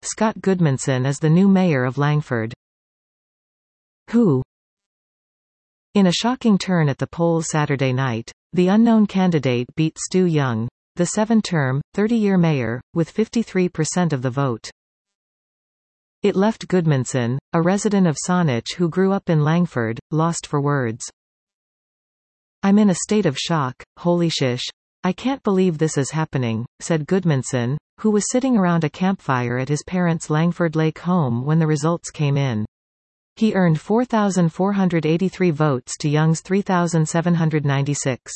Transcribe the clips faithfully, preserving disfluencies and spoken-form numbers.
Scott Goodmanson as the new mayor of Langford. Who? In a shocking turn at the polls Saturday night, the unknown candidate beat Stu Young, the seven-term, thirty-year mayor, with fifty-three percent of the vote. It left Goodmanson, a resident of Saanich who grew up in Langford, lost for words. "I'm in a state of shock, holy shish. I can't believe this is happening," said Goodmanson, who was sitting around a campfire at his parents' Langford Lake home when the results came in. He earned four thousand four hundred eighty-three votes to Young's three thousand seven hundred ninety-six.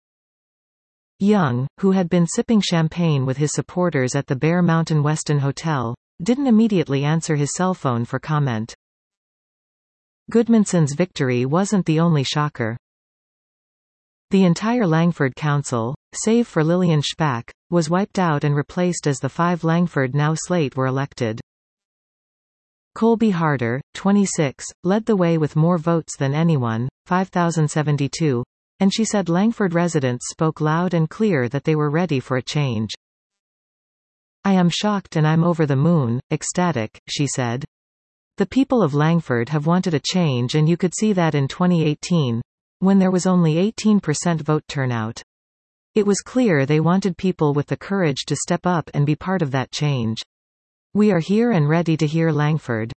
Young, who had been sipping champagne with his supporters at the Bear Mountain Westin Hotel, didn't immediately answer his cell phone for comment. Goodmanson's victory wasn't the only shocker. The entire Langford Council, save for Lillian Shpak, was wiped out and replaced as the five Langford Now slate were elected. Colby Harder, twenty-six, led the way with more votes than anyone, five thousand seventy-two, and she said Langford residents spoke loud and clear that they were ready for a change. "I am shocked and I'm over the moon, ecstatic," she said. "The people of Langford have wanted a change, and you could see that in twenty eighteen, when there was only eighteen percent vote turnout. It was clear they wanted people with the courage to step up and be part of that change. We are here and ready to hear Langford."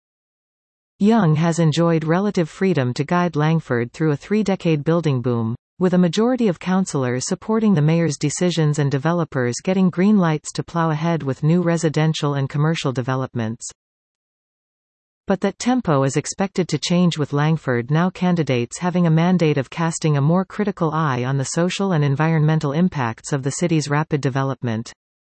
Young has enjoyed relative freedom to guide Langford through a three-decade building boom, with a majority of councillors supporting the mayor's decisions and developers getting green lights to plow ahead with new residential and commercial developments. But that tempo is expected to change, with Langford Now candidates having a mandate of casting a more critical eye on the social and environmental impacts of the city's rapid development.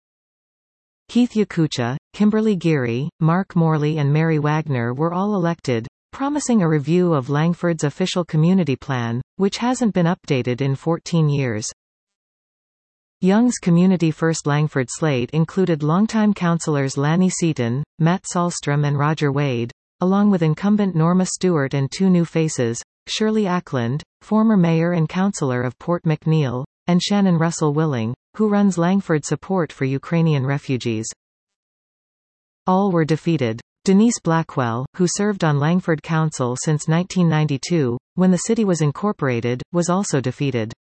Keith Yakucha, Kimberly Geary, Mark Morley and Mary Wagner were all elected, promising a review of Langford's official community plan, which hasn't been updated in fourteen years. Young's Community First Langford slate included longtime councillors Lanny Seaton, Matt Sahlstrom and Roger Wade, along with incumbent Norma Stewart and two new faces, Shirley Ackland, former mayor and councillor of Port McNeill, and Shannon Russell Willing, who runs Langford Support for Ukrainian Refugees. All were defeated. Denise Blackwell, who served on Langford Council since nineteen ninety-two, when the city was incorporated, was also defeated.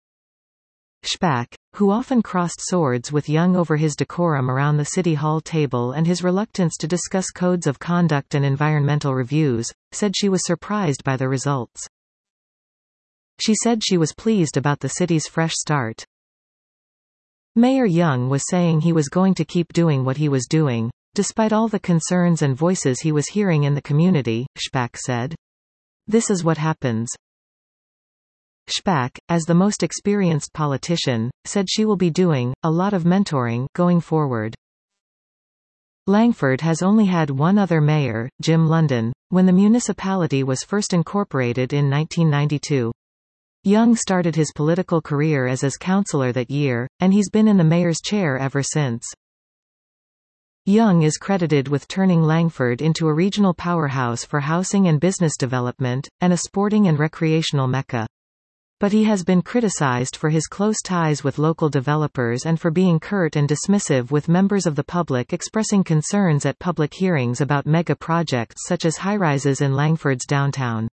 Shpak, who often crossed swords with Young over his decorum around the City Hall table and his reluctance to discuss codes of conduct and environmental reviews, said she was surprised by the results. She said she was pleased about the city's fresh start. Mayor Young was saying he was going to keep doing what he was doing, despite all the concerns and voices he was hearing in the community, Shpak said. "This is what happens." Shpak, as the most experienced politician, said she will be doing a lot of mentoring going forward. Langford has only had one other mayor, Jim London, when the municipality was first incorporated in nineteen ninety-two. Young started his political career as his councillor that year, and he's been in the mayor's chair ever since. Young is credited with turning Langford into a regional powerhouse for housing and business development, and a sporting and recreational mecca. But he has been criticized for his close ties with local developers and for being curt and dismissive with members of the public expressing concerns at public hearings about mega projects such as high-rises in Langford's downtown.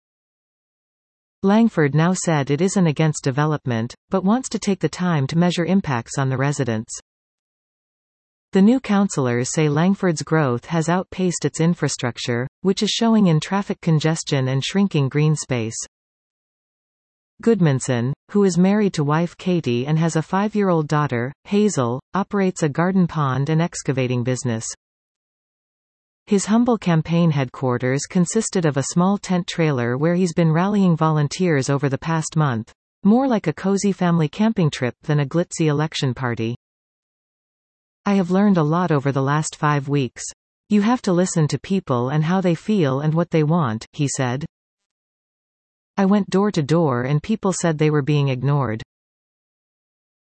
Langford Now said it isn't against development, but wants to take the time to measure impacts on the residents. The new councillors say Langford's growth has outpaced its infrastructure, which is showing in traffic congestion and shrinking green space. Goodmanson, who is married to wife Katie and has a five-year-old daughter, Hazel, operates a garden pond and excavating business. His humble campaign headquarters consisted of a small tent trailer where he's been rallying volunteers over the past month, more like a cozy family camping trip than a glitzy election party. "I have learned a lot over the last five weeks. You have to listen to people and how they feel and what they want," he said. "I went door to door and people said they were being ignored.